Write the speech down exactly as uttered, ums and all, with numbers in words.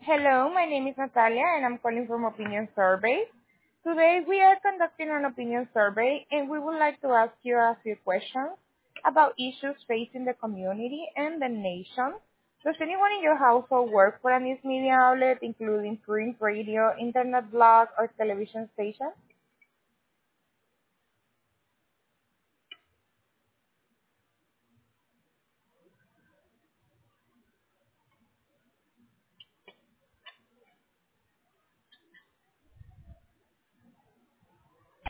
Hello, my name is Natalia and I'm calling from Opinion Survey. Today we are conducting an opinion survey and we would like to ask you a few questions about issues facing the community and the nation. Does anyone in your household work for a news media outlet, including print, radio, internet blog, or television station?